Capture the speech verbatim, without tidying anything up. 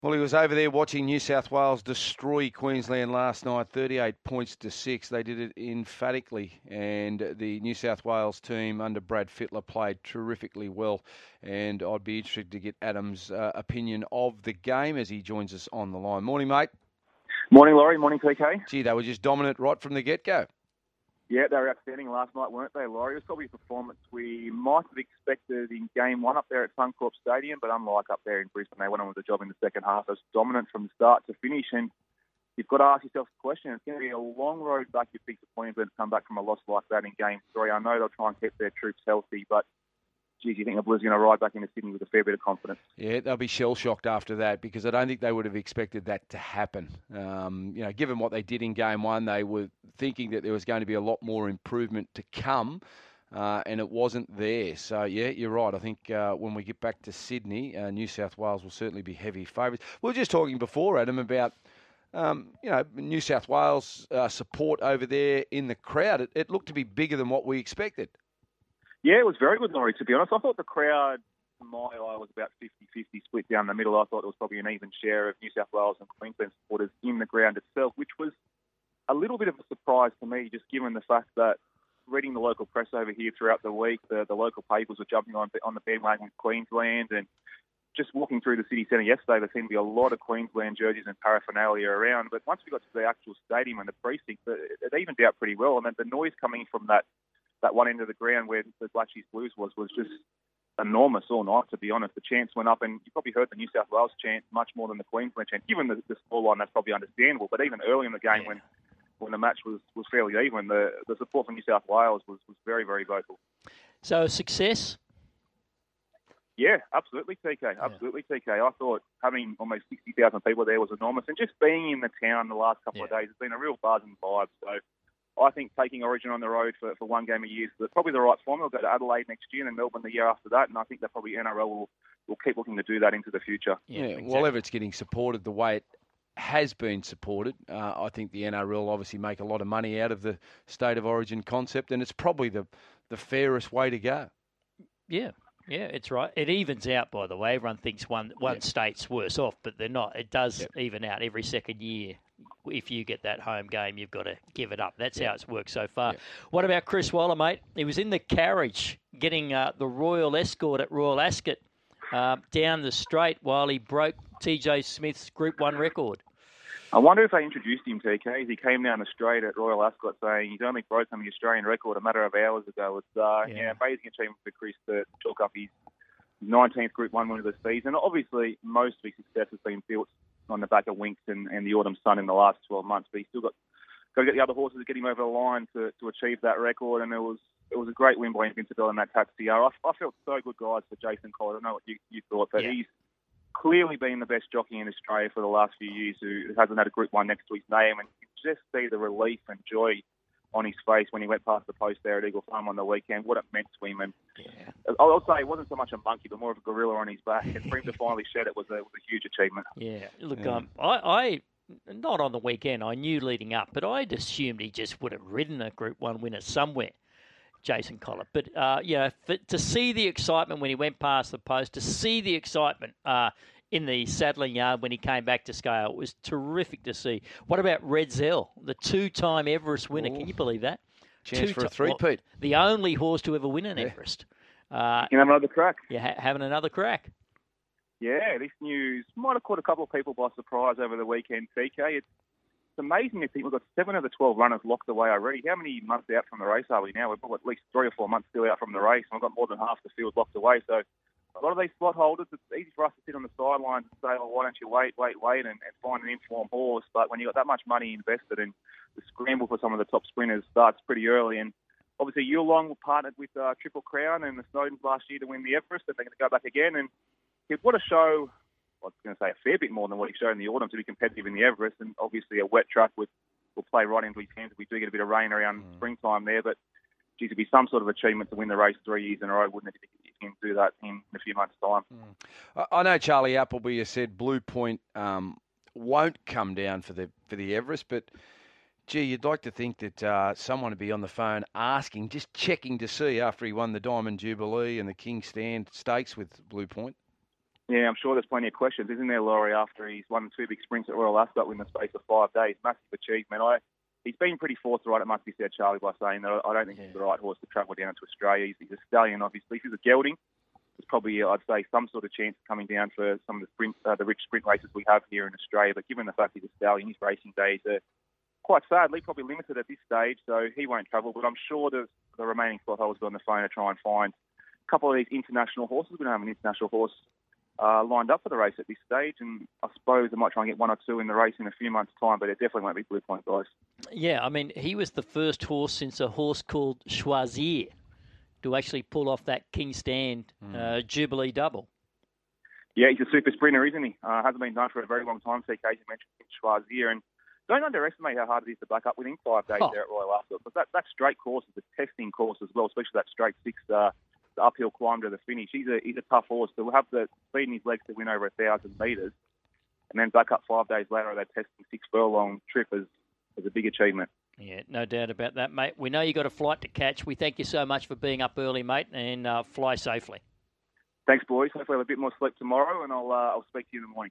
Well, he was over there watching New South Wales destroy Queensland last night, thirty-eight points to six. They did it emphatically, and the New South Wales team under Brad Fittler played terrifically well. And I'd be interested to get Adam's uh, opinion of the game as he joins us on the line. Morning, mate. Morning, Laurie. Morning, P K. Gee, they were just dominant right from the get-go. Yeah, they were outstanding last night, weren't they, Laurie? It was probably a performance we might have expected in game one up there at Suncorp Stadium, but unlike up there in Brisbane, they went on with the job in the second half. It was dominant from start to finish, and you've got to ask yourself the question. It's going to be a long road back if Victor Queensland come back from a loss like that in game three. I know they'll try and keep their troops healthy, but geez, you think the Blues are going to ride back into Sydney with a fair bit of confidence? Yeah, they'll be shell-shocked after that because I don't think they would have expected that to happen. Um, you know, given what they did in game one, they were thinking that there was going to be a lot more improvement to come, uh, and it wasn't there. So, yeah, you're right. I think uh, when we get back to Sydney, uh, New South Wales will certainly be heavy favourites. We were just talking before, Adam, about um, you know, New South Wales uh, support over there in the crowd. It, it looked to be bigger than what we expected. Yeah, it was very good, Laurie, to be honest. I thought the crowd, to my eye, was about fifty-fifty split down the middle. I thought there was probably an even share of New South Wales and Queensland supporters in the ground itself, which was a little bit of a surprise to me, just given the fact that reading the local press over here throughout the week, the, the local papers were jumping on, on the bandwagon with Queensland, and just walking through the city centre yesterday, there seemed to be a lot of Queensland jerseys and paraphernalia around. But once we got to the actual stadium and the precinct, it, it evened out pretty well. I mean, the noise coming from that that one end of the ground where the Black Sheep Blues was, was just enormous all night, to be honest. The chants went up, and you probably heard the New South Wales chant much more than the Queensland chant. Given the, the scoreline, that's probably understandable. But even early in the game, yeah. when when the match was, was fairly even, the, the support from New South Wales was, was very, very vocal. So a success? Yeah, absolutely, T K. Absolutely, yeah. T K. I thought having almost sixty thousand people there was enormous. And just being in the town the last couple yeah. of days has been a real buzz and vibe. So I think taking Origin on the road for, for one game a year is probably the right form. They'll go to Adelaide next year and then Melbourne the year after that, and I think that probably N R L will, will keep looking to do that into the future. Yeah, yeah exactly. Well, if it's getting supported the way it has been supported, uh, I think the N R L obviously make a lot of money out of the State of Origin concept, and it's probably the, the fairest way to go. Yeah. Yeah, it's right. It evens out, by the way. Everyone thinks one one yep. state's worse off, but they're not. It does yep. even out every second year. If you get that home game, you've got to give it up. That's yep. how it's worked so far. Yep. What about Chris Waller, mate? He was in the carriage getting uh, the Royal Escort at Royal Ascot uh, down the straight while he broke T J Smith's Group one record. I wonder if they introduced him, T K, as he came down the straight at Royal Ascot saying he's only broken the Australian record a matter of hours ago. It's uh, yeah. yeah, amazing achievement for Chris to chalk up his nineteenth Group one win of the season. Obviously, most of his success has been built on the back of Winks and, and the Autumn Sun in the last twelve months, but he's still got, got to get the other horses to get him over the line to, to achieve that record, and it was it was a great win by Invincible in that Taxi R. I, I felt so good, guys, for Jason Collett. I don't know what you, you thought, but yeah. he's clearly been the best jockey in Australia for the last few years who hasn't had a Group one next to his name, and you can just see the relief and joy on his face when he went past the post there at Eagle Farm on the weekend. What it meant to him. And yeah. I'll say it wasn't so much a monkey, but more of a gorilla on his back. And for him to finally shed it was a, was a huge achievement. Yeah. Look, yeah. Um, I, I, not on the weekend, I knew leading up, but I'd assumed he just would have ridden a Group one winner somewhere, Jason Collett. But, uh, you know, for, to see the excitement when he went past the post, to see the excitement uh, in the saddling yard when he came back to scale, it was terrific to see. What about Red Zell, the two-time Everest winner? Ooh. Can you believe that? Chance Two for a three-peat. Well, the only horse to ever win an yeah. Everest. Uh, you can have another crack. Yeah, ha- having another crack. Yeah, this news might have caught a couple of people by surprise over the weekend, T K. It's, it's amazing to think we've got seven of the twelve runners locked away already. How many months out from the race are we now? We've got at least three or four months still out from the race, and we've got more than half the field locked away. So a lot of these slot holders, it's easy for us to sit on the sidelines and say, well, why don't you wait, wait, wait, and, and find an informed horse. But when you've got that much money invested, and the scramble for some of the top sprinters starts pretty early. And obviously, Yulong partnered with uh, Triple Crown and the Snowdens last year to win the Everest, and they're going to go back again. And what a show. I was going to say a fair bit more than what he showed in the autumn to be competitive in the Everest, and obviously a wet track with will play right into his hands if we do get a bit of rain around mm. springtime there. But geez, it'd be some sort of achievement to win the race three years in a row, wouldn't it, if he can do that in a few months' time. Mm. I know Charlie Appleby has said Blue Point um, won't come down for the for the Everest, but gee, you'd like to think that uh, someone would be on the phone asking, just checking to see after he won the Diamond Jubilee and the King Stand Stakes with Blue Point. Yeah, I'm sure there's plenty of questions, isn't there, Laurie, after he's won two big sprints at Royal Ascot in the space of five days. Massive achievement. I, he's been pretty forthright, it must be said, Charlie, by saying that I don't think yeah. he's the right horse to travel down to Australia. He's, he's a stallion, obviously. If he's a gelding, there's probably, I'd say, some sort of chance of coming down for some of the sprint, uh, the rich sprint races we have here in Australia. But given the fact he's a stallion, his racing days are quite sadly probably limited at this stage, so he won't travel. But I'm sure the, the remaining slot holders on the phone to try and find a couple of these international horses. We don't have an international horse Uh, lined up for the race at this stage, and I suppose they might try and get one or two in the race in a few months' time, but it definitely won't be Blue Point guys. Yeah, I mean, he was the first horse since a horse called Choisir to actually pull off that King Stand mm. uh, Jubilee double. Yeah, he's a super sprinter, isn't he? Uh, hasn't been done for a very long time, C K, you mentioned Choisir, and don't underestimate how hard it is to back up within five days oh. there at Royal Ascot, but that, that straight course is a testing course as well, especially that straight six uh, the uphill climb to the finish. He's a he's a tough horse. So we'll have the speed in his legs to win over a thousand metres, and then back up five days later, that testing six furlong trip is, is a big achievement. Yeah, no doubt about that, mate. We know you got a flight to catch. We thank you so much for being up early, mate, and uh, fly safely. Thanks, boys. Hopefully, I'll have a bit more sleep tomorrow, and I'll uh, I'll speak to you in the morning.